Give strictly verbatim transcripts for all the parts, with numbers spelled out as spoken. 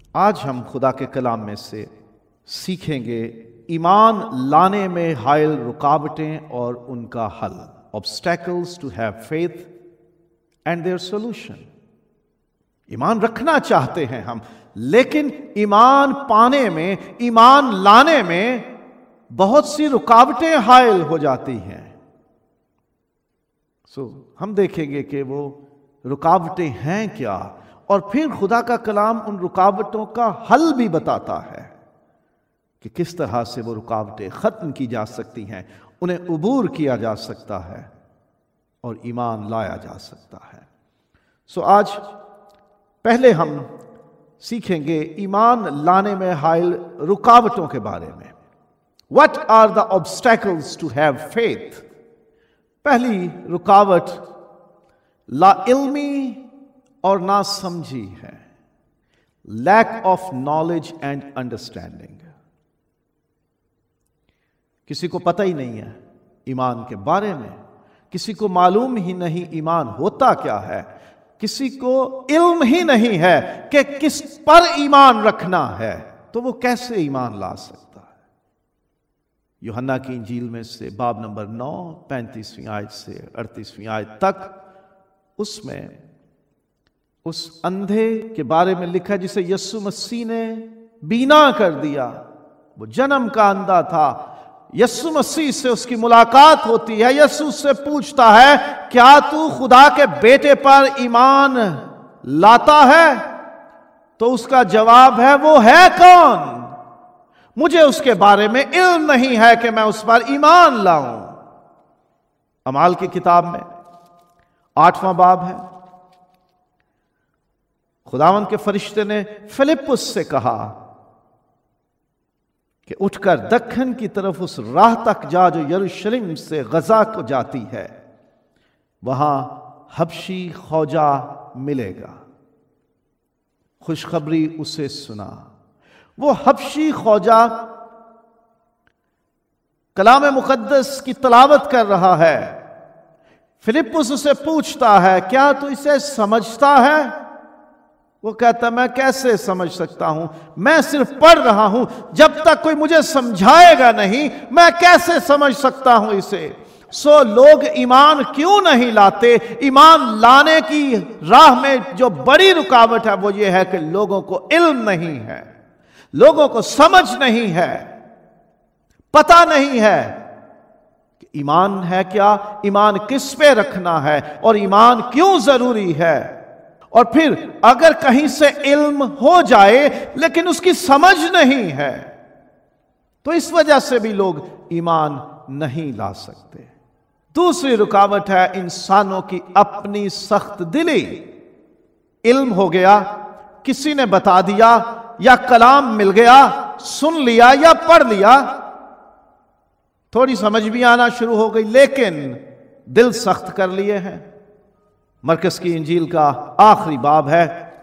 आज हम खुदा के कलाम में से सीखेंगे ईमान लाने में हायल रुकावटें और उनका हल, obstacles to have faith and their solution. ईमान रखना चाहते हैं हम, लेकिन ईमान पाने में, ईमान लाने में बहुत सी रुकावटें हायल हो जाती हैं। सो so, हम देखेंगे कि वो रुकावटें हैं क्या, और फिर खुदा का कलाम उन रुकावटों का हल भी बताता है कि किस तरह से वो रुकावटें खत्म की जा सकती हैं, उन्हें उबूर किया जा सकता है और ईमान लाया जा सकता है। सो so, आज पहले हम सीखेंगे ईमान लाने में हायल रुकावटों के बारे में। What are the obstacles to have faith? पहली रुकावट ला इल्मी और ना समझी है, lack of knowledge and understanding. किसी को पता ही नहीं है ईमान के बारे में, किसी को मालूम ही नहीं ईमान होता क्या है, किसी को इल्म ही नहीं है कि किस पर ईमान रखना है, तो वो कैसे ईमान ला सकता है। यूहन्ना की इंजील में से बाब नंबर नौ पैंतीसवीं आयत से अड़तीसवीं आयत तक, उसमें उस अंधे के बारे में लिखा जिसे यीशु मसीह ने बीना कर दिया। वो जन्म का अंधा था। यीशु मसीह से उसकी मुलाकात होती है। यीशु से पूछता है, क्या तू खुदा के बेटे पर ईमान लाता है? तो उसका जवाब है, वो है कौन? मुझे उसके बारे में इल्म नहीं है कि मैं उस पर ईमान लाऊं। अमाल की किताब में आठवां बाब है। खुदावंद के फरिश्ते ने फिलिप्पुस से कहा कि उठकर दक्षिण की तरफ उस राह तक जा जो यरूशलेम से गजा को जाती है, वहां हबशी खौजा मिलेगा। खुशखबरी उसे सुना। वो हबशी खौजा कलाम मुकद्दस की तलावत कर रहा है। फिलिप्पुस उसे पूछता है, क्या तू इसे समझता है? वो कहता, मैं कैसे समझ सकता हूं, मैं सिर्फ पढ़ रहा हूं। जब तक कोई मुझे समझाएगा नहीं, मैं कैसे समझ सकता हूं इसे। सो लोग ईमान क्यों नहीं लाते? ईमान लाने की राह में जो बड़ी रुकावट है वो ये है कि लोगों को इल्म नहीं है, लोगों को समझ नहीं है, पता नहीं है कि ईमान है क्या, ईमान किस पे रखना है और ईमान क्यों जरूरी है। और फिर अगर कहीं से इल्म हो जाए लेकिन उसकी समझ नहीं है, तो इस वजह से भी लोग ईमान नहीं ला सकते। दूसरी रुकावट है इंसानों की अपनी सख्त दिली। इल्म हो गया, किसी ने बता दिया, या कलाम मिल गया, सुन लिया या पढ़ लिया, थोड़ी समझ भी आना शुरू हो गई, लेकिन दिल सख्त कर लिए हैं। मरकस की इंजील का आखिरी बाब है,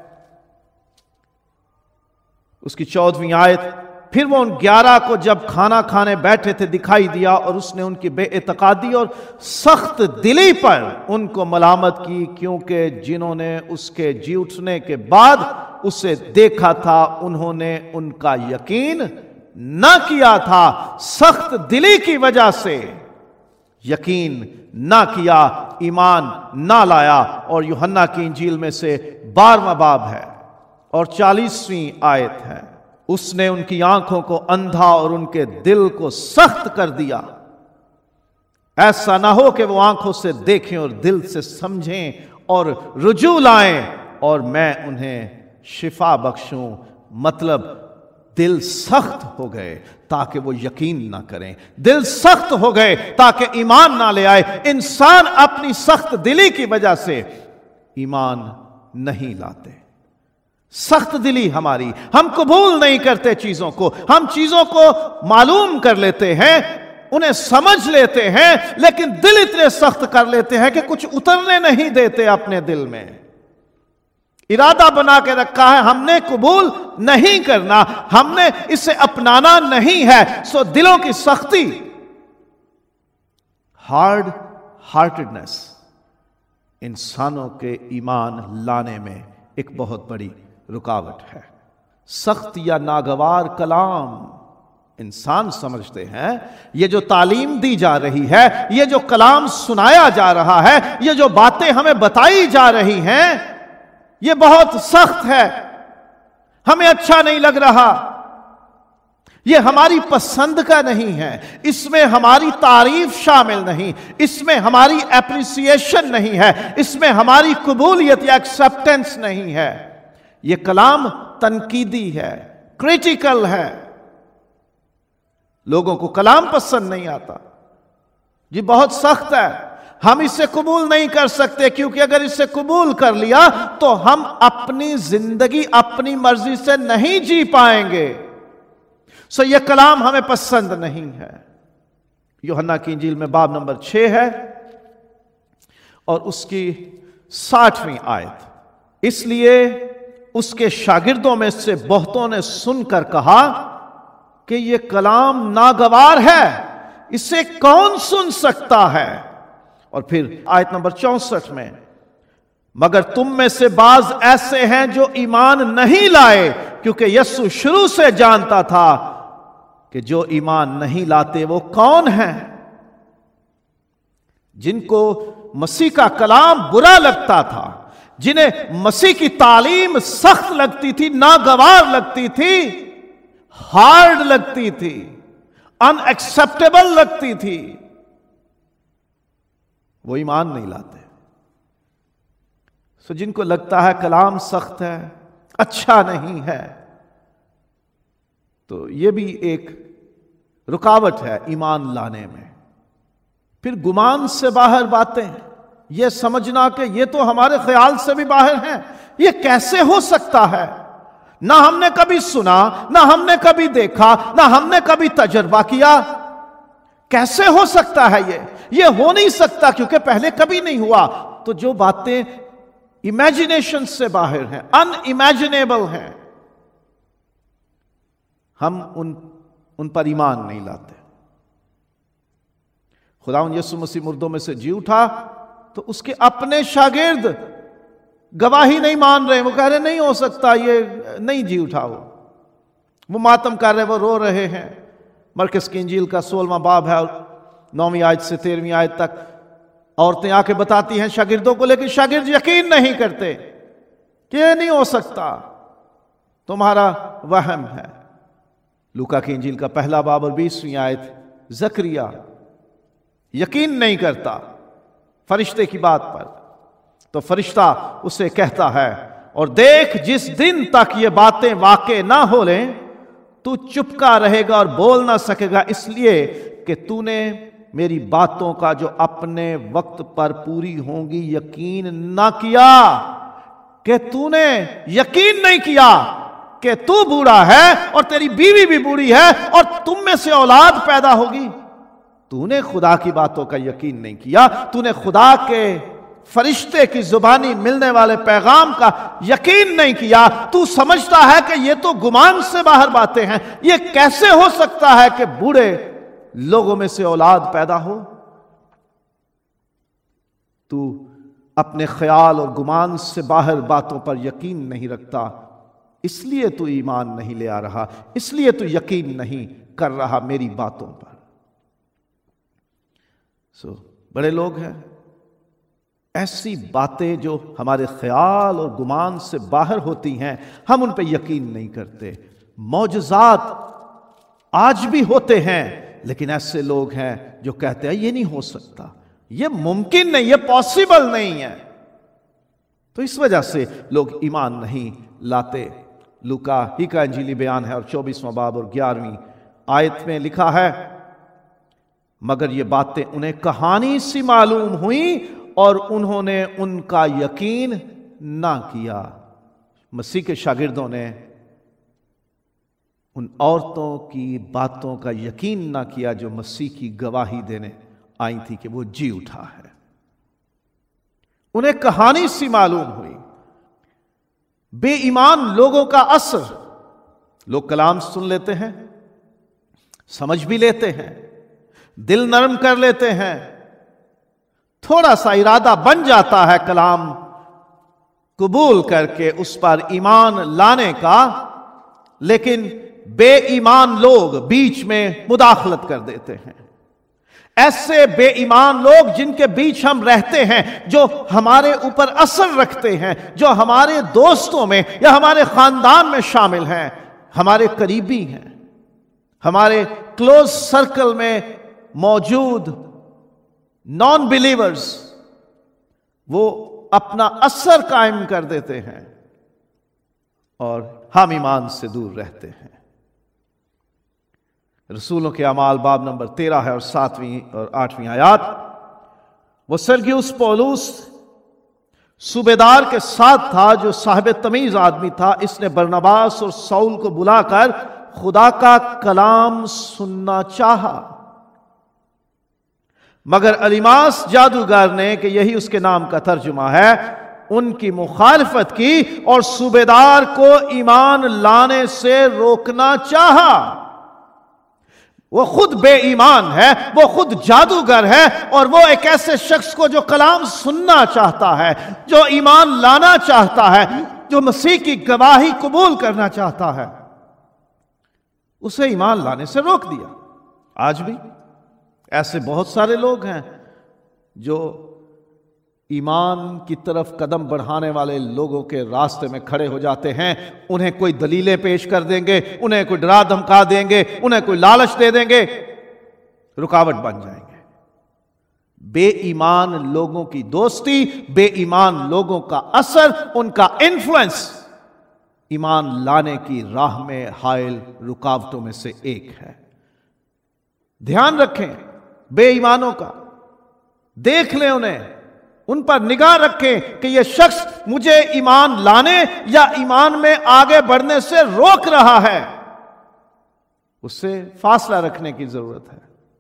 उसकी चौदहवीं आयत। फिर वो उन ग्यारह को जब खाना खाने बैठे थे दिखाई दिया, और उसने उनकी बेइतकादी और सख्त दिली पर उनको मलामत की, क्योंकि जिन्होंने उसके जी उठने के बाद उसे देखा था उन्होंने उनका यकीन न किया था। सख्त दिली की वजह से यकीन ना किया, ईमान ना लाया। और यूहन्ना की इंजील में से बारहवां बाब है और चालीसवीं आयत है। उसने उनकी आंखों को अंधा और उनके दिल को सख्त कर दिया, ऐसा ना हो कि वो आंखों से देखें और दिल से समझें और रुजू लाएं और मैं उन्हें शिफा बख्शूं। मतलब दिल सख्त हो गए ताकि वो यकीन ना करें, दिल सख्त हो गए ताकि ईमान ना ले आए। इंसान अपनी सख्त दिली की वजह से ईमान नहीं लाते। सख्त दिली हमारी, हम कबूल नहीं करते चीजों को। हम चीजों को मालूम कर लेते हैं, उन्हें समझ लेते हैं, लेकिन दिल इतने सख्त कर लेते हैं कि कुछ उतरने नहीं देते अपने दिल में। इरादा बना के रखा है, हमने कबूल नहीं करना, हमने इसे अपनाना नहीं है। सो दिलों की सख्ती, हार्ड हार्टेडनेस इंसानों के ईमान लाने में एक बहुत बड़ी रुकावट है। सख्त या नागवार कलाम इंसान समझते हैं ये जो तालीम दी जा रही है, ये जो कलाम सुनाया जा रहा है, ये जो बातें हमें बताई जा रही हैं, ये बहुत सख्त है, हमें अच्छा नहीं लग रहा, ये हमारी पसंद का नहीं है, इसमें हमारी तारीफ शामिल नहीं, इसमें हमारी एप्रिसिएशन नहीं है, इसमें हमारी कबूलियत या एक्सेप्टेंस नहीं है। ये कलाम तनकीदी है, क्रिटिकल है। लोगों को कलाम पसंद नहीं आता, ये बहुत सख्त है, हम इसे कबूल नहीं कर सकते, क्योंकि अगर इसे कबूल कर लिया तो हम अपनी जिंदगी अपनी मर्जी से नहीं जी पाएंगे। सो यह कलाम हमें पसंद नहीं है। यूहन्ना की इंजील में बाब नंबर छह है और उसकी साठवीं आयत। इसलिए उसके शागिर्दों में से बहुतों ने सुनकर कहा कि यह कलाम नागवार है, इसे कौन सुन सकता है। और फिर आयत नंबर चौसठ में, मगर तुम में से बाज ऐसे हैं जो ईमान नहीं लाए, क्योंकि यीशु शुरू से जानता था कि जो ईमान नहीं लाते वो कौन हैं। जिनको मसीह का कलाम बुरा लगता था, जिन्हें मसीह की तालीम सख्त लगती थी, नागवार लगती थी, हार्ड लगती थी, अनएक्सेप्टेबल लगती थी, वो ईमान नहीं लाते। सो जिनको लगता है कलाम सख्त है, अच्छा नहीं है, तो यह भी एक रुकावट है ईमान लाने में। फिर गुमान से बाहर बातें, यह समझना कि यह तो हमारे ख्याल से भी बाहर है, यह कैसे हो सकता है, ना हमने कभी सुना, ना हमने कभी देखा, ना हमने कभी तजर्बा किया, कैसे हो सकता है ये ये हो नहीं सकता क्योंकि पहले कभी नहीं हुआ। तो जो बातें इमेजिनेशन से बाहर हैं, अनइमेजिनेबल हैं, हम उन उन पर ईमान नहीं लाते। खुदावंद यीशु मसीह मुर्दों में से जी उठा तो उसके अपने शागिर्द गवाही नहीं मान रहे, वो कह रहे नहीं हो सकता, ये नहीं जी उठा, वो वो मातम कर रहे, वो रो रहे हैं। मरकस की इंजील का सोलहवां बाब है और नौवीं आयत से तेरहवीं आयत तक औरतें आके बताती हैं शागिर्दों को, लेकिन शागिर्द यकीन नहीं करते कि ये नहीं हो सकता, तुम्हारा वहम है। लूका की इंजील का पहला बाब और बीसवीं आयत, जकरिया यकीन नहीं करता फरिश्ते की बात पर, तो फरिश्ता उसे कहता है, और देख जिस दिन तक ये बातें वाक़ई ना हो लें तू चुपका रहेगा और बोल ना सकेगा, इसलिए कि तूने मेरी बातों का जो अपने वक्त पर पूरी होंगी यकीन ना किया। कि तूने यकीन नहीं किया कि तू बूढ़ा है और तेरी बीवी भी बूढ़ी है और तुम में से औलाद पैदा होगी। तूने खुदा की बातों का यकीन नहीं किया, तूने खुदा के फरिश्ते की जुबानी मिलने वाले पैगाम का यकीन नहीं किया। तू समझता है कि ये तो गुमान से बाहर बातें हैं, ये कैसे हो सकता है कि बूढ़े लोगों में से औलाद पैदा हो। तू अपने ख्याल और गुमान से बाहर बातों पर यकीन नहीं रखता, इसलिए तू ईमान नहीं ले आ रहा, इसलिए तू यकीन नहीं कर रहा मेरी बातों पर। सो so, बड़े लोग हैं, ऐसी बातें जो हमारे ख्याल और गुमान से बाहर होती हैं, हम उन पर यकीन नहीं करते। मौजज़ात आज भी होते हैं, लेकिन ऐसे लोग हैं जो कहते हैं ये नहीं हो सकता, ये मुमकिन नहीं, ये पॉसिबल नहीं है। तो इस वजह से लोग ईमान नहीं लाते। लूका ही का इंजीली बयान है और चौबीसवां बाब और ग्यारहवीं आयत में लिखा है, मगर ये बातें उन्हें कहानी सी मालूम हुई और उन्होंने उनका यकीन ना किया। मसीह के शागिर्दों ने उन औरतों की बातों का यकीन ना किया जो मसीह की गवाही देने आई थी कि वो जी उठा है। उन्हें कहानी सी मालूम हुई। बेईमान लोगों का असर, लोग कलाम सुन लेते हैं, समझ भी लेते हैं, दिल नरम कर लेते हैं, थोड़ा सा इरादा बन जाता है कलाम कबूल करके उस पर ईमान लाने का, लेकिन बेईमान लोग बीच में मुदाखलत कर देते हैं। ऐसे बेईमान लोग जिनके बीच हम रहते हैं, जो हमारे ऊपर असर रखते हैं, जो हमारे दोस्तों में या हमारे खानदान में शामिल हैं, हमारे करीबी हैं, हमारे क्लोज सर्कल में मौजूद नॉन बिलीवर्स, वो अपना असर कायम कर देते हैं और हम ईमान से दूर रहते हैं। रसूलों के अमाल बाब नंबर तेरह है और सातवीं और आठवीं आयात। वो सर्गियुस पौलुस सूबेदार के साथ था, जो साहिब तमीज आदमी था। इसने बरनबास और सौल को बुलाकर खुदा का कलाम सुनना चाहा, मगर अलीमास जादूगर ने, कि यही उसके नाम का तर्जुमा है, उनकी मुखालफत की और सूबेदार को ईमान लाने से रोकना चाहा। वो खुद बेईमान है, वो खुद जादूगर है, और वो एक ऐसे शख्स को जो कलाम सुनना चाहता है, जो ईमान लाना चाहता है, जो मसीह की गवाही कबूल करना चाहता है, उसे ईमान लाने से रोक दिया। आज भी ऐसे बहुत सारे लोग हैं जो ईमान की तरफ कदम बढ़ाने वाले लोगों के रास्ते में खड़े हो जाते हैं। उन्हें कोई दलीलें पेश कर देंगे, उन्हें कोई डरा धमका देंगे, उन्हें कोई लालच दे देंगे, रुकावट बन जाएंगे। बेईमान लोगों की दोस्ती, बेईमान लोगों का असर, उनका इन्फ्लुएंस ईमान लाने की राह में हायल रुकावटों में से एक है। ध्यान रखें बेईमानों का, देख लें उन्हें, उन पर निगाह रखें कि यह शख्स मुझे ईमान लाने या ईमान में आगे बढ़ने से रोक रहा है। उससे फासला रखने की जरूरत है।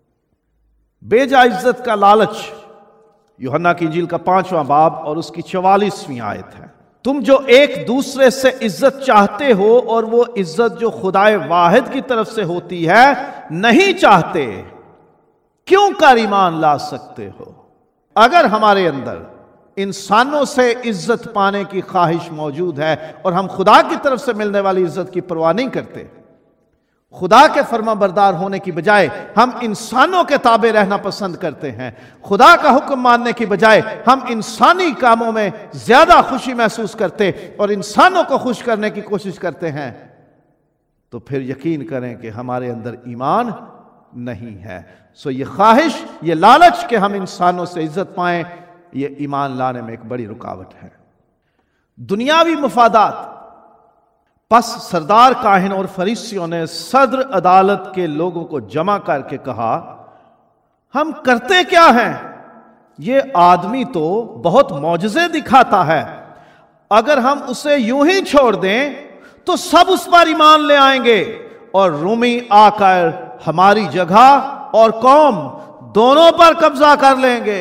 बेजा इज्जत का लालच, यूहन्ना की इंजील का पांचवां बाब और उसकी चवालीसवीं आयत है। तुम जो एक दूसरे से इज्जत चाहते हो और वो इज्जत जो खुदाए वाहिद की तरफ से होती है नहीं चाहते, क्यों कर ईमान ला सकते हो? अगर हमारे अंदर इंसानों से इज्जत पाने की ख्वाहिश मौजूद है और हम खुदा की तरफ से मिलने वाली इज्जत की परवाह नहीं करते, खुदा के फर्माबरदार होने की बजाय हम इंसानों के ताबे रहना पसंद करते हैं, खुदा का हुक्म मानने की बजाय हम इंसानी कामों में ज्यादा खुशी महसूस करते और इंसानों को खुश करने की कोशिश करते हैं, तो फिर यकीन करें कि हमारे अंदर ईमान नहीं है। सो ये ख्वाहिश, ये लालच कि हम इंसानों से इज्जत पाएं, ये ईमान लाने में एक बड़ी रुकावट है। दुनियावी मुफादात। बस सरदार काहिन और फरीसियों ने सदर अदालत के लोगों को जमा करके कहा, हम करते क्या हैं? ये आदमी तो बहुत मौजज़े दिखाता है, अगर हम उसे यूं ही छोड़ दें तो सब उस पर ईमान ले आएंगे और रूमी आकर हमारी जगह और कौम दोनों पर कब्जा कर लेंगे।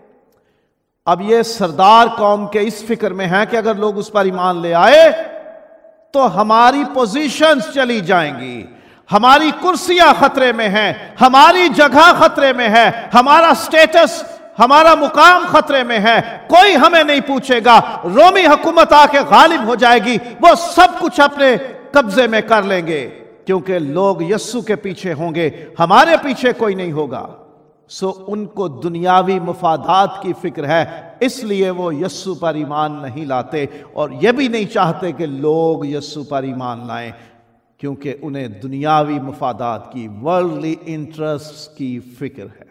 अब ये सरदार कौम के इस फिक्र में है कि अगर लोग उस पर ईमान ले आए तो हमारी पोजीशंस चली जाएंगी, हमारी कुर्सियां खतरे में हैं, हमारी जगह खतरे में है, हमारा स्टेटस, हमारा मुकाम खतरे में है, कोई हमें नहीं पूछेगा, रोमी हुकूमत आके गालिब हो जाएगी, वो सब कुछ अपने कब्जे में कर लेंगे, क्योंकि लोग यस्सु के पीछे होंगे, हमारे पीछे कोई नहीं होगा। सो उनको दुनियावी मुफादात की फिक्र है, इसलिए वो यस्सु पर ईमान नहीं लाते और ये भी नहीं चाहते कि लोग यस्सु पर ईमान लाएं, क्योंकि उन्हें दुनियावी मुफादात की, वर्ल्डली इंटरेस्ट की फिक्र है।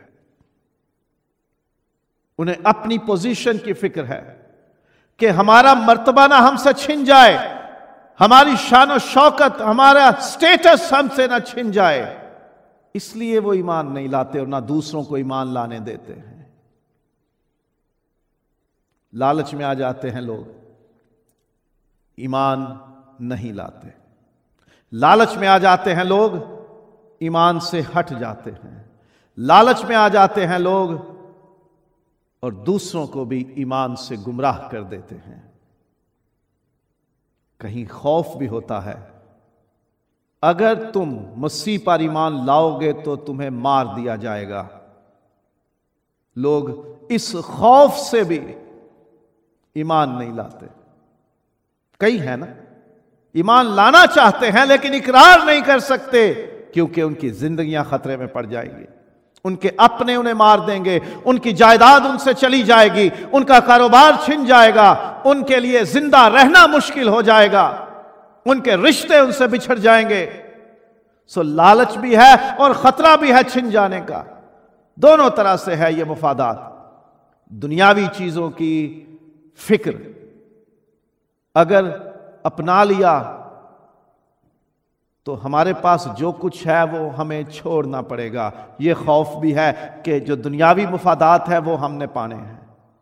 उन्हें अपनी पोजीशन की फिक्र है कि हमारा मर्तबा ना हमसे छिन जाए, हमारी शान और शौकत, हमारा स्टेटस हमसे ना छिन जाए, इसलिए वो ईमान नहीं लाते और ना दूसरों को ईमान लाने देते हैं। लालच में आ जाते हैं लोग, ईमान नहीं लाते। लालच में आ जाते हैं लोग, ईमान से हट जाते हैं। लालच में आ जाते हैं लोग और दूसरों को भी ईमान से गुमराह कर देते हैं। कहीं खौफ भी होता है, अगर तुम मसीह पर ईमान लाओगे तो तुम्हें मार दिया जाएगा। लोग इस खौफ से भी ईमान नहीं लाते। कई है ना, ईमान लाना चाहते हैं लेकिन इकरार नहीं कर सकते क्योंकि उनकी जिंदगियां खतरे में पड़ जाएंगी, उनके अपने उन्हें मार देंगे, उनकी जायदाद उनसे चली जाएगी, उनका कारोबार छिन जाएगा, उनके लिए जिंदा रहना मुश्किल हो जाएगा, उनके रिश्ते उनसे बिछड़ जाएंगे। सो लालच भी है और खतरा भी है छिन जाने का, दोनों तरह से है यह मुफादात। दुनियावी चीजों की फिक्र अगर अपना लिया तो हमारे पास जो कुछ है वो हमें छोड़ना पड़ेगा। ये खौफ भी है कि जो दुनियावी मुफादात है वो हमने पाने हैं,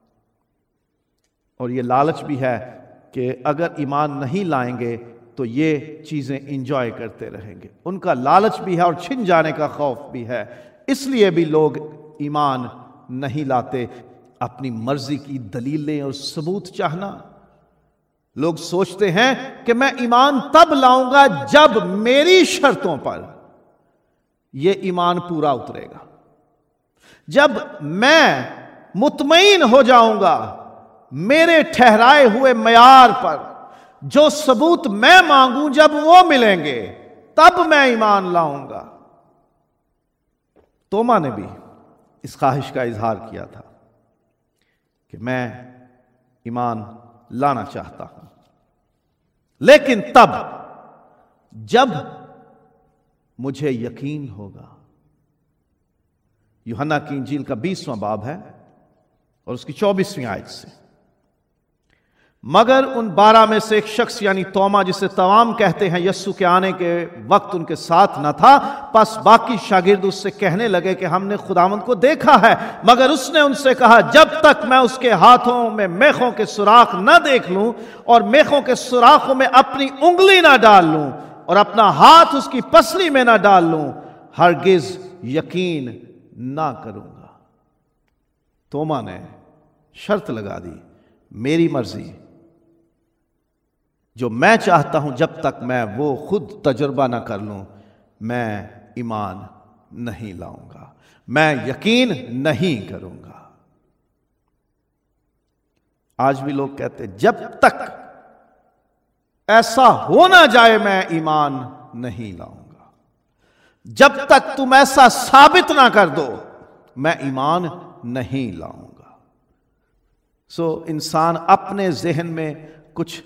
और ये लालच भी है कि अगर ईमान नहीं लाएंगे तो ये चीजें इंजॉय करते रहेंगे। उनका लालच भी है और छिन जाने का खौफ भी है, इसलिए भी लोग ईमान नहीं लाते। अपनी मर्जी की दलीलें और सबूत चाहना, लोग सोचते हैं कि मैं ईमान तब लाऊंगा जब मेरी शर्तों पर यह ईमान पूरा उतरेगा, जब मैं मुतमईन हो जाऊंगा मेरे ठहराए हुए मयार पर, जो सबूत मैं मांगूं जब वो मिलेंगे तब मैं ईमान लाऊंगा। तोमा ने भी इस ख्वाहिश का इजहार किया था कि मैं ईमान लाना चाहता हूं, लेकिन तब जब मुझे यकीन होगा। यूहन्ना की इंजील का बीसवां बाब है और उसकी चौबीसवीं आयत से, मगर उन बारह में से एक शख्स यानी तोमा, जिसे तवाम कहते हैं, यस्सु के आने के वक्त उनके साथ न था। बस बाकी शागिर्द उससे कहने लगे कि हमने खुदावंद को देखा है, मगर उसने उनसे कहा, जब तक मैं उसके हाथों में मेखों के सुराख न देख लूं और मेखों के सुराखों में अपनी उंगली ना डाल लूं और अपना हाथ उसकी पसली में ना डाल लूं, हरगिज यकीन ना करूंगा। तोमा ने शर्त लगा दी, मेरी मर्जी, जो मैं चाहता हूं जब तक मैं वो खुद तजुर्बा ना कर लूं, मैं ईमान नहीं लाऊंगा, मैं यकीन नहीं करूंगा। आज भी लोग कहते हैं जब तक ऐसा हो ना जाए मैं ईमान नहीं लाऊंगा, जब तक तुम ऐसा साबित ना कर दो मैं ईमान नहीं लाऊंगा। सो इंसान अपने जहन में कुछ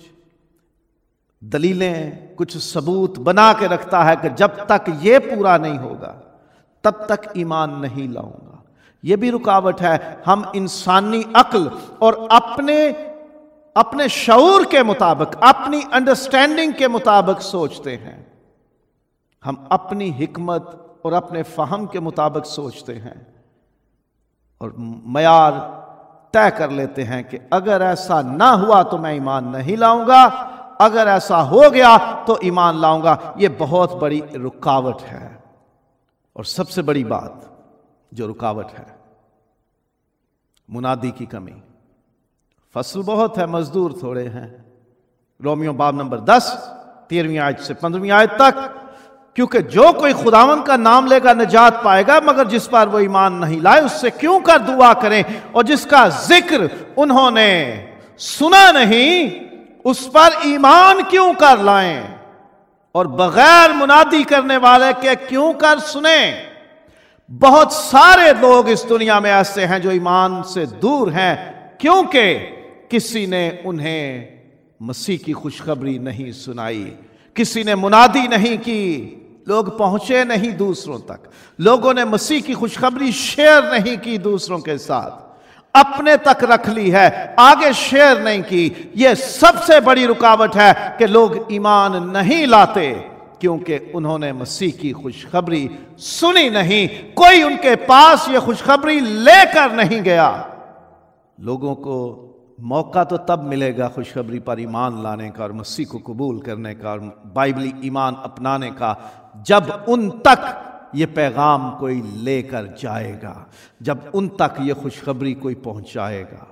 दलीलें, कुछ सबूत बना के रखता है कि जब तक ये पूरा नहीं होगा तब तक ईमान नहीं लाऊंगा। ये भी रुकावट है। हम इंसानी अक्ल और अपने अपने शऊर के मुताबिक, अपनी अंडरस्टैंडिंग के मुताबिक सोचते हैं। हम अपनी हिकमत और अपने फहम के मुताबिक सोचते हैं और मयार तय कर लेते हैं कि अगर ऐसा ना हुआ तो मैं ईमान नहीं लाऊंगा, अगर ऐसा हो गया तो ईमान लाऊंगा। यह बहुत बड़ी रुकावट है। और सबसे बड़ी बात जो रुकावट है, मुनादी की कमी। फसल बहुत है, मजदूर थोड़े हैं। रोमियो बाब नंबर दस तेरहवीं आयत से पंद्रहवीं आयत तक, क्योंकि जो कोई खुदावंद का नाम लेगा निजात पाएगा, मगर जिस पर वो ईमान नहीं लाए उससे क्यों कर दुआ करें, और जिसका जिक्र उन्होंने सुना नहीं उस पर ईमान क्यों कर लाएं, और बगैर मुनादी करने वाले के क्यों कर सुने। बहुत सारे लोग इस दुनिया में ऐसे हैं जो ईमान से दूर हैं, क्योंकि किसी ने उन्हें मसीह की खुशखबरी नहीं सुनाई, किसी ने मुनादी नहीं की, लोग पहुंचे नहीं दूसरों तक, लोगों ने मसीह की खुशखबरी शेयर नहीं की दूसरों के साथ, अपने तक रख ली है, आगे शेयर नहीं की। यह सबसे बड़ी रुकावट है कि लोग ईमान नहीं लाते, क्योंकि उन्होंने मसीह की खुशखबरी सुनी नहीं, कोई उनके पास यह खुशखबरी लेकर नहीं गया। लोगों को मौका तो तब मिलेगा खुशखबरी पर ईमान लाने का और मसीह को कबूल करने का और बाइबली ईमान अपनाने का, जब उन तक ये पैगाम कोई लेकर जाएगा, जब उन तक ये खुशखबरी कोई पहुंचाएगा।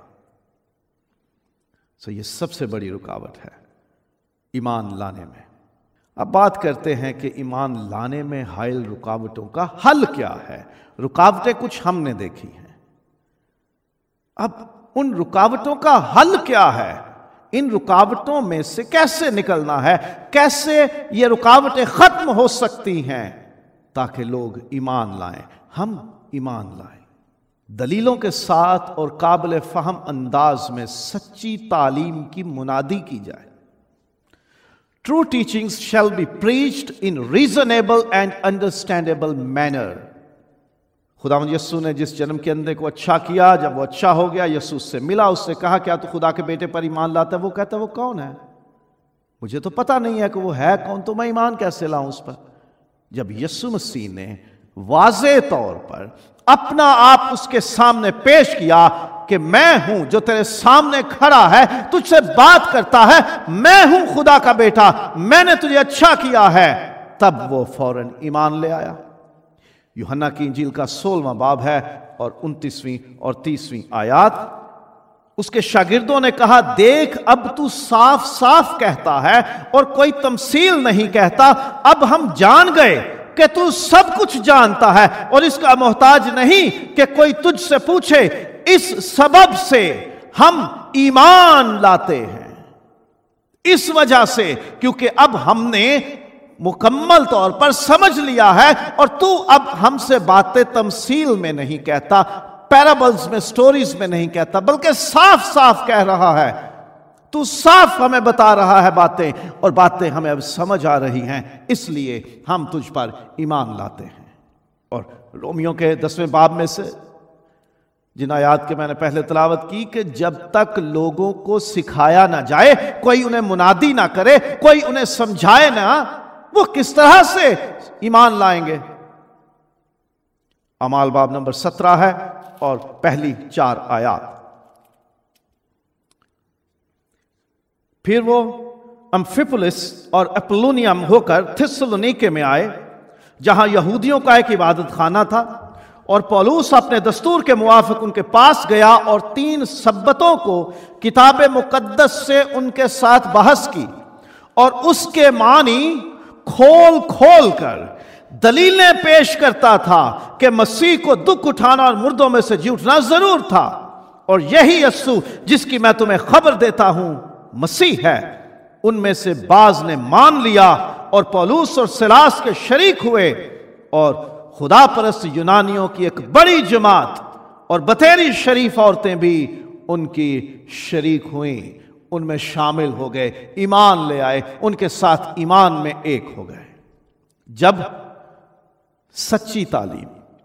सो ये सबसे बड़ी रुकावट है ईमान लाने में। अब बात करते हैं कि ईमान लाने में हायल रुकावटों का हल क्या है। रुकावटें कुछ हमने देखी हैं, अब उन रुकावटों का हल क्या है। इन रुकावटों में से कैसे निकलना है, कैसे ये रुकावटें खत्म हो सकती हैं ताकि लोग ईमान लाएं, हम ईमान लाएं। दलीलों के साथ और काबिल फहम अंदाज में सच्ची तालीम की मुनादी की जाए। True teachings shall be preached in reasonable and understandable manner. खुदावंद यीशु ने जिस जन्म के अंधे को अच्छा किया, जब वो अच्छा हो गया, यीशु उससे मिला, उससे कहा क्या तू खुदा के बेटे पर ईमान लाता है? वो कहता है वो कौन है, मुझे तो पता नहीं है कि वो है कौन, तो मैं ईमान कैसे लाऊं उस पर? जब यीशु मसीह ने वाज़े तौर पर अपना आप उसके सामने पेश किया कि मैं हूं जो तेरे सामने खड़ा है, तुझसे बात करता है, मैं हूं खुदा का बेटा, मैंने तुझे अच्छा किया है, तब वो फौरन ईमान ले आया। यूहन्ना की इंजील का सोलहवां बाब है और उनतीसवीं और तीसवीं आयात। उसके शागिर्दों ने कहा, देख अब तू साफ साफ कहता है और कोई तमसील नहीं कहता, अब हम जान गए कि तू सब कुछ जानता है और इसका मोहताज नहीं कि कोई तुझसे पूछे। इस सबब से हम ईमान लाते हैं, इस वजह से क्योंकि अब हमने मुकम्मल तौर पर समझ लिया है और तू अब हमसे बातें तमसील में नहीं कहता, पैराबल्स में, स्टोरीज में नहीं कहता, बल्कि साफ साफ कह रहा है। तू साफ हमें बता रहा है बातें, और बातें हमें अब समझ आ रही हैं, इसलिए हम तुझ पर ईमान लाते हैं। और रोमियो के दसवें बाब में से जिन आयात के मैंने पहले तलावत की कि जब तक लोगों को सिखाया ना जाए, कोई उन्हें मुनादी ना करे, कोई उन्हें समझाए ना, वो किस तरह से ईमान लाएंगे। अमाल बाब नंबर सत्रह है और पहली चार आयात। फिर वो अम्फिपुलिस और अपोलोनियम होकर थिस्सलुनीके में आए, जहां यहूदियों का एक इबादत खाना था, और पौलुस अपने दस्तूर के मुवाफिक उनके पास गया और तीन सब्बतों को किताब मुकद्दस से उनके साथ बहस की और उसके मानी खोल खोल कर दलीलें पेश करता था कि मसीह को दुख उठाना और मुर्दों में से जी उठना जरूर था, और यही यीशु जिसकी मैं तुम्हें खबर देता हूं मसीह है। उनमें से बाज ने मान लिया और पौलुस और सिलास के शरीक हुए, और खुदा परस्त यूनानियों की एक बड़ी जमात और बतेरी शरीफ औरतें भी उनकी शरीक हुई, उनमें शामिल हो गए, ईमान ले आए, उनके साथ ईमान में एक हो गए। जब सच्ची तालीम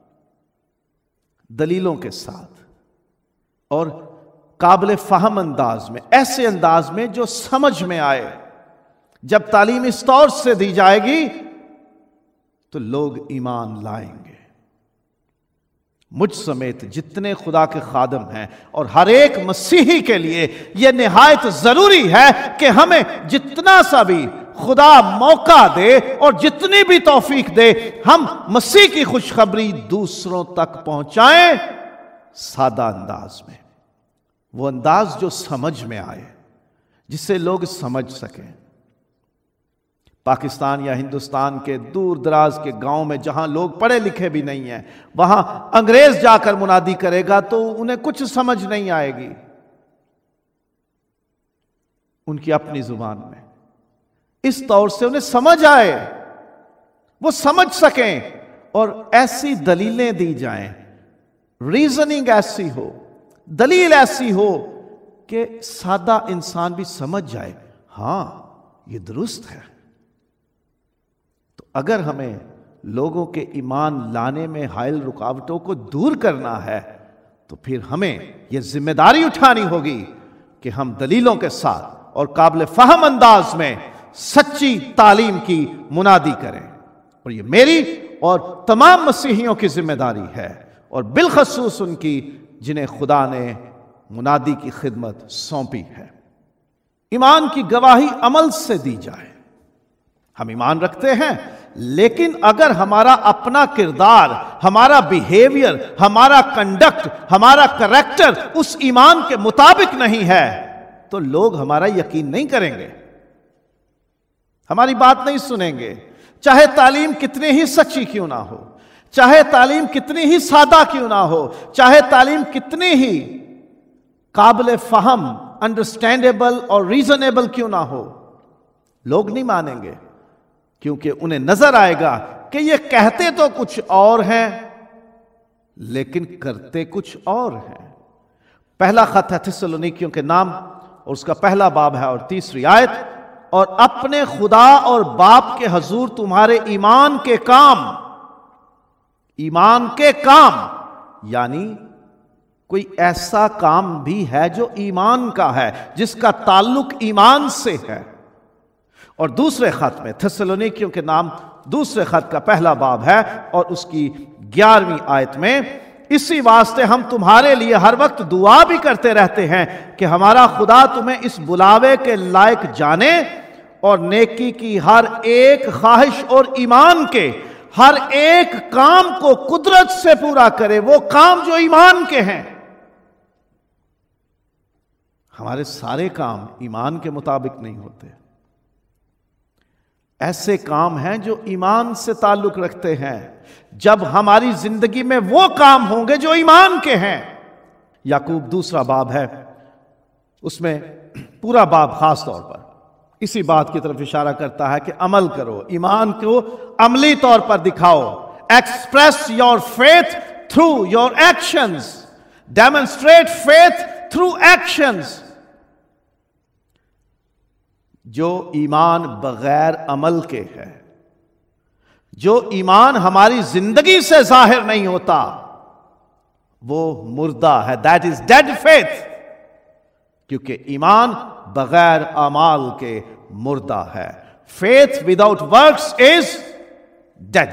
दलीलों के साथ और काबिल फहम अंदाज में, ऐसे अंदाज में जो समझ में आए, जब तालीम इस तौर से दी जाएगी तो लोग ईमान लाएंगे। मुझ समेत जितने खुदा के खादम हैं और हर एक मसीही के लिए यह निहायत जरूरी है कि हमें जितना सा भी खुदा मौका दे और जितनी भी तौफीक दे, हम मसीह की खुशखबरी दूसरों तक पहुंचाएं सादा अंदाज में, वो अंदाज जो समझ में आए, जिसे लोग समझ सकें। पाकिस्तान या हिंदुस्तान के दूर दराज के गांव में जहां लोग पढ़े लिखे भी नहीं हैं, वहां अंग्रेज जाकर मुनादी करेगा तो उन्हें कुछ समझ नहीं आएगी उनकी अपनी जुबान में। इस तौर से उन्हें समझ आए, वो समझ सकें और ऐसी दलीलें दी जाएं, रीजनिंग ऐसी हो, दलील ऐसी हो कि सादा इंसान भी समझ जाए, हां ये दुरुस्त है। अगर हमें लोगों के ईमान लाने में हायल रुकावटों को दूर करना है तो फिर हमें यह जिम्मेदारी उठानी होगी कि हम दलीलों के साथ और काबिल फहम अंदाज में सच्ची तालीम की मुनादी करें। और यह मेरी और तमाम मसीहियों की जिम्मेदारी है, और बिलखसूस उनकी जिन्हें खुदा ने मुनादी की खिदमत सौंपी है। ईमान की गवाही अमल से दी जाए। हम ईमान रखते हैं, लेकिन अगर हमारा अपना किरदार, हमारा बिहेवियर, हमारा कंडक्ट, हमारा करैक्टर उस ईमान के मुताबिक नहीं है तो लोग हमारा यकीन नहीं करेंगे, हमारी बात नहीं सुनेंगे। चाहे तालीम कितनी ही सच्ची क्यों ना हो, चाहे तालीम कितनी ही सादा क्यों ना हो, चाहे तालीम कितनी ही काबिल फहम अंडरस्टैंडेबल और रीजनेबल क्यों ना हो, लोग नहीं मानेंगे, क्योंकि उन्हें नजर आएगा कि ये कहते तो कुछ और हैं लेकिन करते कुछ और हैं। पहला खत है थिस्सलुनीकियों के नाम, और उसका पहला बाब है और तीसरी आयत, और अपने खुदा और बाप के हजूर तुम्हारे ईमान के काम, ईमान के काम यानी कोई ऐसा काम भी है जो ईमान का है, जिसका ताल्लुक ईमान से है। और दूसरे खत में थिस्सलुनीकियों के नाम दूसरे खत का पहला बाब है और उसकी ग्यारहवीं आयत में, इसी वास्ते हम तुम्हारे लिए हर वक्त दुआ भी करते रहते हैं कि हमारा खुदा तुम्हें इस बुलावे के लायक जाने और नेकी की हर एक ख्वाहिश और ईमान के हर एक काम को कुदरत से पूरा करे, वो काम जो ईमान के हैं। हमारे सारे काम ईमान के मुताबिक नहीं होते, ऐसे काम हैं जो ईमान से ताल्लुक रखते हैं। जब हमारी जिंदगी में वो काम होंगे जो ईमान के हैं। याकूब दूसरा बाब है, उसमें पूरा बाब खास तौर पर इसी बात की तरफ इशारा करता है कि अमल करो, ईमान को अमली तौर पर दिखाओ। Express your faith through your actions, demonstrate faith through actions. जो ईमान बगैर अमल के है, जो ईमान हमारी जिंदगी से जाहिर नहीं होता, वो मुर्दा है, दैट इज डेड फेथ, क्योंकि ईमान बगैर अमाल के मुर्दा है। Faith without works is dead.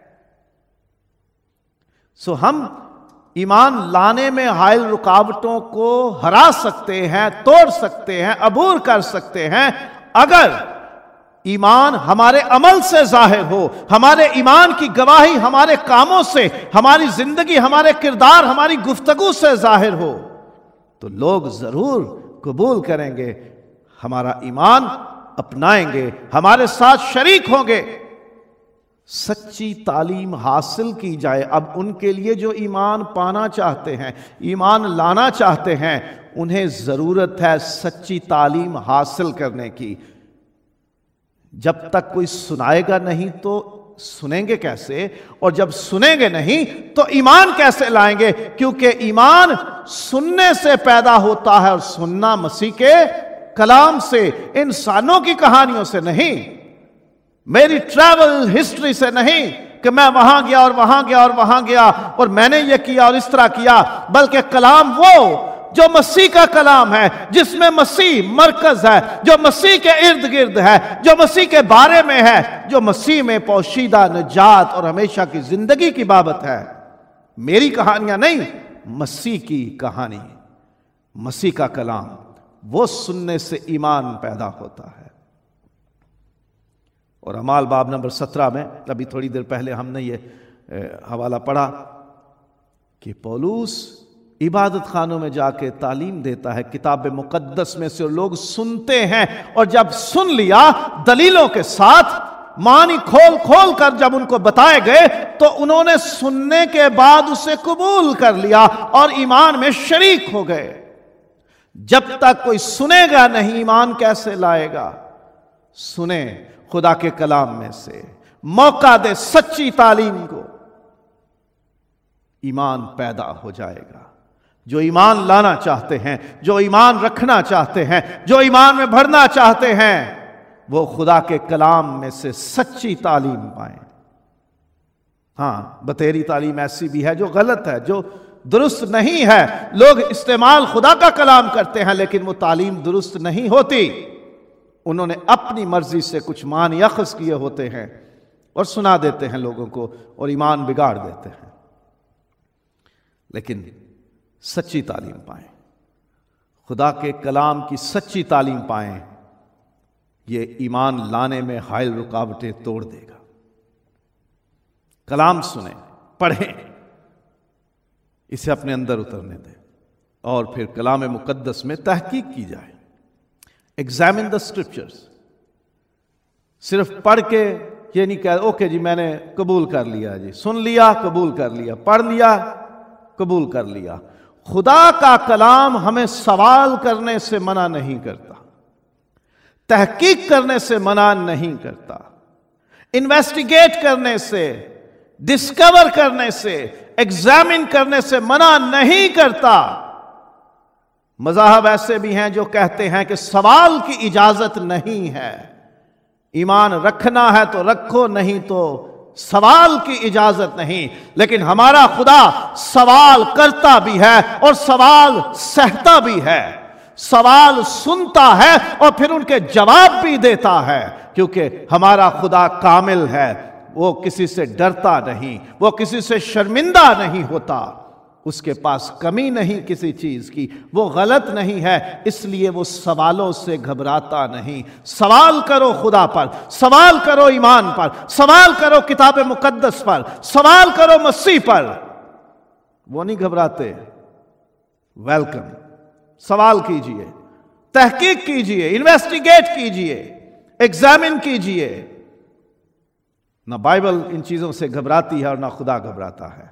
सो हम ईमान लाने में हायल रुकावटों को हरा सकते हैं, तोड़ सकते हैं, अबूर कर सकते हैं, अगर ईमान हमारे अमल से जाहिर हो, हमारे ईमान की गवाही हमारे कामों से, हमारी जिंदगी, हमारे किरदार, हमारी गुफ्तगू से जाहिर हो, तो लोग जरूर कबूल करेंगे, हमारा ईमान अपनाएंगे, हमारे साथ शरीक होंगे। सच्ची तालीम हासिल की जाए। अब उनके लिए जो ईमान पाना चाहते हैं, ईमान लाना चाहते हैं, उन्हें जरूरत है सच्ची तालीम हासिल करने की। जब तक कोई सुनाएगा नहीं तो सुनेंगे कैसे, और जब सुनेंगे नहीं तो ईमान कैसे लाएंगे? क्योंकि ईमान सुनने से पैदा होता है, और सुनना मसीह के कलाम से, इंसानों की कहानियों से नहीं, मेरी ट्रैवल हिस्ट्री से नहीं कि मैं वहां गया और वहां गया और वहां गया और मैंने ये किया और इस तरह किया, बल्कि कलाम वो जो मसीह का कलाम है, जिसमें मसीह मरकज है, जो मसीह के इर्द गिर्द है, जो मसीह के बारे में है, जो मसीह में पोशीदा निजात और हमेशा की जिंदगी की बाबत है। मेरी कहानियां नहीं, मसीह की कहानी, मसीह का कलाम, वो सुनने से ईमान पैदा होता है। और अमाल बाब नंबर सत्रह में अभी थोड़ी देर पहले हमने ये हवाला पढ़ा कि पौलुस इबादत खानों में जाके तालीम देता है, किताब मुकद्दस में से लोग सुनते हैं, और जब सुन लिया दलीलों के साथ, मानी खोल खोल कर जब उनको बताए गए, तो उन्होंने सुनने के बाद उसे कबूल कर लिया और ईमान में शरीक हो गए। जब तक कोई सुनेगा नहीं, ईमान कैसे लाएगा? सुने खुदा के कलाम में से, मौका दे सच्ची तालीम को, ईमान पैदा हो जाएगा। जो ईमान लाना चाहते हैं, जो ईमान रखना चाहते हैं, जो ईमान में भरना चाहते हैं, वो खुदा के कलाम में से सच्ची तालीम पाएं। हाँ, बतेरी तालीम ऐसी भी है जो गलत है, जो दुरुस्त नहीं है। लोग इस्तेमाल खुदा का कलाम करते हैं, लेकिन वो तालीम दुरुस्त नहीं होती। उन्होंने अपनी मर्जी से कुछ मान यख्स किए होते हैं और सुना देते हैं लोगों को, और ईमान बिगाड़ देते हैं। लेकिन सच्ची तालीम पाएं, खुदा के कलाम की सच्ची तालीम पाएं, ये ईमान लाने में हायल रुकावटें तोड़ देगा। कलाम सुने, पढ़ें, इसे अपने अंदर उतरने दें, और फिर कलाम मुकद्दस में तहकीक की जाए। Examine the scriptures. सिर्फ पढ़ के ये नहीं कह ओके जी मैंने कबूल कर लिया, जी सुन लिया कबूल कर लिया, पढ़ लिया कबूल कर लिया। खुदा का कलाम हमें सवाल करने से मना नहीं करता, तहकीक करने से मना नहीं करता, इन्वेस्टिगेट करने से, डिस्कवर करने से, एग्जामिन करने से मना नहीं करता। मज़ाहब ऐसे भी हैं जो कहते हैं कि सवाल की इजाजत नहीं है, ईमान रखना है तो रखो, नहीं तो सवाल की इजाजत नहीं। लेकिन हमारा खुदा सवाल करता भी है और सवाल सहता भी है, सवाल सुनता है और फिर उनके जवाब भी देता है, क्योंकि हमारा खुदा कामिल है, वो किसी से डरता नहीं, वो किसी से शर्मिंदा नहीं होता, उसके पास कमी नहीं किसी चीज की, वो गलत नहीं है, इसलिए वो सवालों से घबराता नहीं। सवाल करो खुदा पर, सवाल करो ईमान पर, सवाल करो किताब मुकद्दस पर, सवाल करो मसीह पर, वो नहीं घबराते। वेलकम, सवाल कीजिए, तहकीक कीजिए, इन्वेस्टिगेट कीजिए, एग्जामिन कीजिए। ना बाइबल इन चीजों से घबराती है और ना खुदा घबराता है।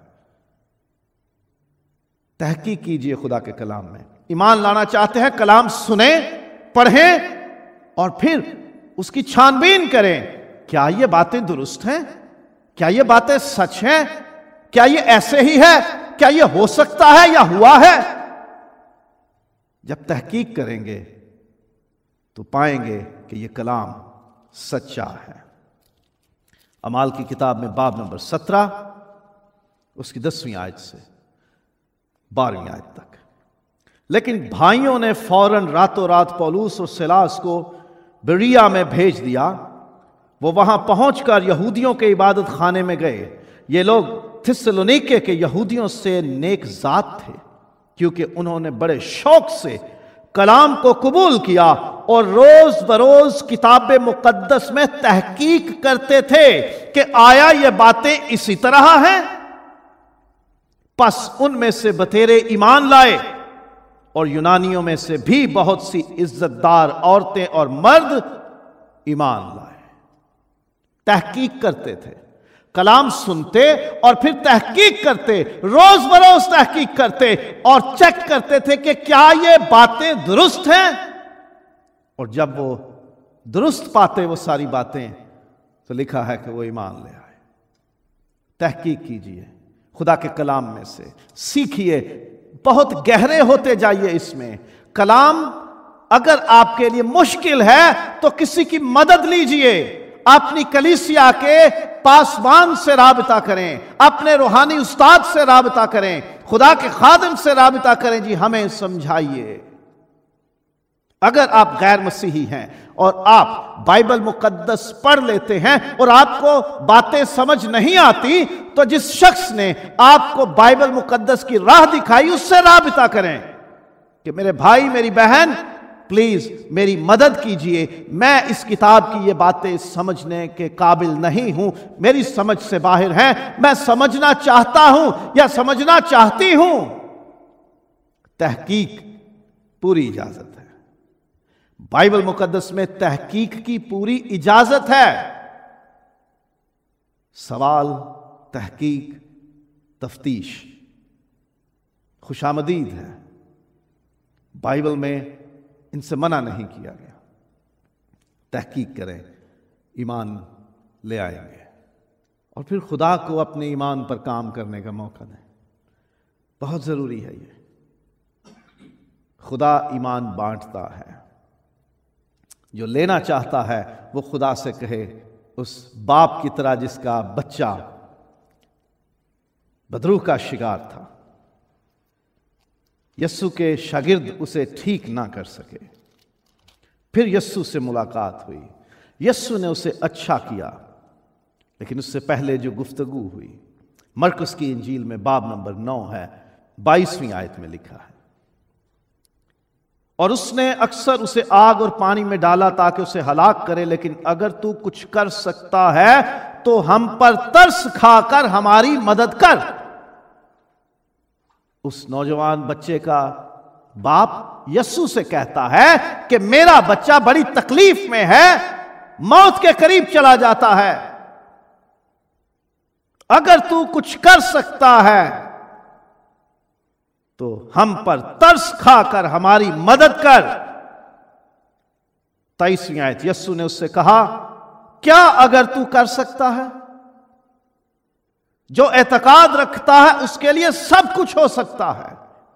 तहकीक कीजिए खुदा के कलाम में। ईमान लाना चाहते हैं, कलाम सुने, पढ़ें और फिर उसकी छानबीन करें। क्या ये बातें दुरुस्त हैं? क्या ये बातें सच हैं? क्या ये ऐसे ही है? क्या ये हो सकता है या हुआ है? जब तहकीक करेंगे तो पाएंगे कि यह कलाम सच्चा है। अमाल की किताब में बाब नंबर सत्रह उसकी दसवीं आयत से बारहवीं आयत तक। लेकिन भाइयों ने फौरन रातों रात पौलुस और सिलास को बिरिया में भेज दिया। वो वहां पहुंचकर यहूदियों के इबादत खाने में गए। ये लोग थिस्सलुनीके के यहूदियों से नेक जात थे, क्योंकि उन्होंने बड़े शौक से कलाम को कबूल किया और रोज बरोज किताब मुकद्दस में तहकीक करते थे कि आया ये बातें इसी तरह हैं। पस उनमें से बतेरे ईमान लाए और यूनानियों में से भी बहुत सी इज्जतदार औरतें और मर्द ईमान लाए। तहकीक करते थे, कलाम सुनते और फिर तहकीक करते, रोज बरोज तहकीक करते और चेक करते थे कि क्या ये बातें दुरुस्त हैं। और जब वो दुरुस्त पाते वो सारी बातें, तो लिखा है कि वो ईमान ले आए। तहकीक कीजिए खुदा के कलाम में से, सीखिए, बहुत गहरे होते जाइए इसमें। कलाम अगर आपके लिए मुश्किल है तो किसी की मदद लीजिए। अपनी कलीसिया के पासबान से राबता करें, अपने रूहानी उस्ताद से राबता करें, खुदा के खादिम से राबता करें, जी हमें समझाइए। अगर आप गैर मसीही हैं और आप बाइबल मुकद्दस पढ़ लेते हैं और आपको बातें समझ नहीं आती, तो जिस शख्स ने आपको बाइबल मुकद्दस की राह दिखाई उससे राबता करें कि मेरे भाई, मेरी बहन, प्लीज मेरी मदद कीजिए, मैं इस किताब की ये बातें समझने के काबिल नहीं हूं, मेरी समझ से बाहर है, मैं समझना चाहता हूं या समझना चाहती हूं। तहकीक पूरी इजाजत है। बाइबल मुकद्दस में तहकीक की पूरी इजाजत है। सवाल, तहकीक, तफ्तीश खुशामदीद है। बाइबल में इनसे मना नहीं किया गया। तहकीक करें, ईमान ले आएंगे और फिर खुदा को अपने ईमान पर काम करने का मौका दें। बहुत जरूरी है ये। खुदा ईमान बांटता है। जो लेना चाहता है वो खुदा से कहे, उस बाप की तरह जिसका बच्चा बदरूह का शिकार था। यस्सु के शागिर्द उसे ठीक ना कर सके। फिर यस्सु से मुलाकात हुई, यस्सु ने उसे अच्छा किया, लेकिन उससे पहले जो गुफ्तगू हुई मरकुस की इंजील में बाब नंबर नौ है, बाईसवीं आयत में लिखा है, और उसने अक्सर उसे आग और पानी में डाला ताकि उसे हलाक करे, लेकिन अगर तू कुछ कर सकता है तो हम पर तरस खाकर हमारी मदद कर। उस नौजवान बच्चे का बाप यस्सु से कहता है कि मेरा बच्चा बड़ी तकलीफ में है, मौत के करीब चला जाता है, अगर तू कुछ कर सकता है तो हम पर तरस खाकर हमारी मदद कर। तेईसवीं आयत, यस्सु ने उससे कहा, क्या अगर तू कर सकता है? जो एतकाद रखता है उसके लिए सब कुछ हो सकता है।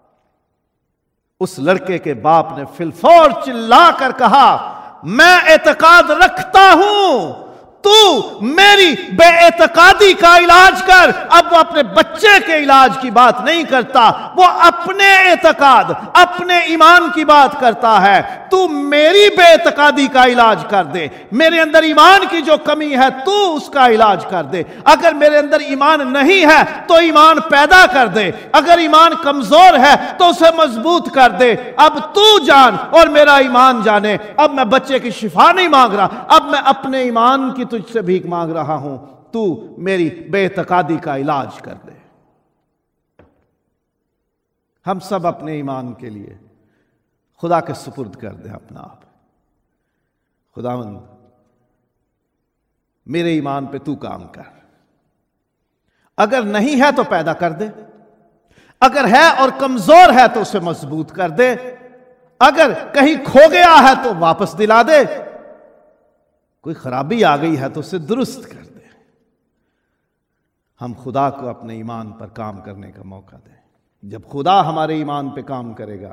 उस लड़के के बाप ने फिलफौर चिल्लाकर कहा, मैं एतकाद रखता हूं, तू मेरी बेएतकादी का इलाज कर। अब वो अपने बच्चे के इलाज की बात नहीं करता, वो अपने एतकाद, अपने ईमान की बात करता है। तू मेरी बेएतकादी का इलाज कर दे, मेरे अंदर ईमान की जो कमी है तू उसका इलाज कर दे। अगर मेरे अंदर ईमान नहीं है तो ईमान पैदा कर दे, अगर ईमान कमजोर है तो उसे मजबूत कर दे। अब तू जान और मेरा ईमान जाने। अब मैं बच्चे की शिफा नहीं मांग रहा, अब मैं अपने ईमान की तुझसे भीख मांग रहा हूं, तू मेरी बेतकादी का इलाज कर दे। हम सब अपने ईमान के लिए खुदा के सुपुर्द कर दें अपना आप। खुदावंद, मेरे ईमान पे तू काम कर। अगर नहीं है तो पैदा कर दे, अगर है और कमजोर है तो उसे मजबूत कर दे, अगर कहीं खो गया है तो वापस दिला दे, कोई खराबी आ गई है तो उसे दुरुस्त कर दे। हम खुदा को अपने ईमान पर काम करने का मौका दें। जब खुदा हमारे ईमान पे काम करेगा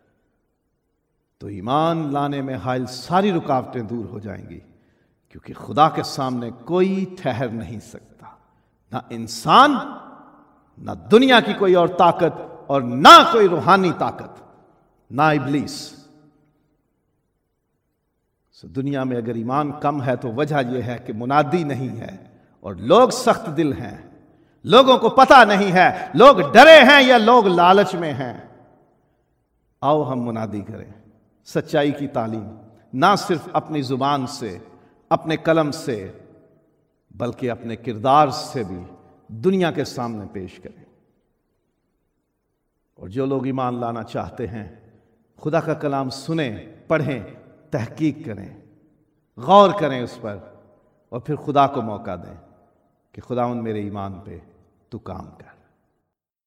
तो ईमान लाने में हायल सारी रुकावटें दूर हो जाएंगी, क्योंकि खुदा के सामने कोई ठहर नहीं सकता, ना इंसान, ना दुनिया की कोई और ताकत, और ना कोई रूहानी ताकत, ना इब्लीस। सो दुनिया में अगर ईमान कम है तो वजह यह है कि मुनादी नहीं है और लोग सख्त दिल हैं, लोगों को पता नहीं है, लोग डरे हैं या लोग लालच में हैं। आओ हम मुनादी करें सच्चाई की तालीम, ना सिर्फ अपनी जुबान से, अपने कलम से, बल्कि अपने किरदार से भी दुनिया के सामने पेश करें। और जो लोग ईमान लाना चाहते हैं, खुदा का कलाम सुने, पढ़ें, तहकीक करें, गौर करें उस पर, और फिर खुदा को मौका दें कि खुदावंद मेरे ईमान पे तू काम कर।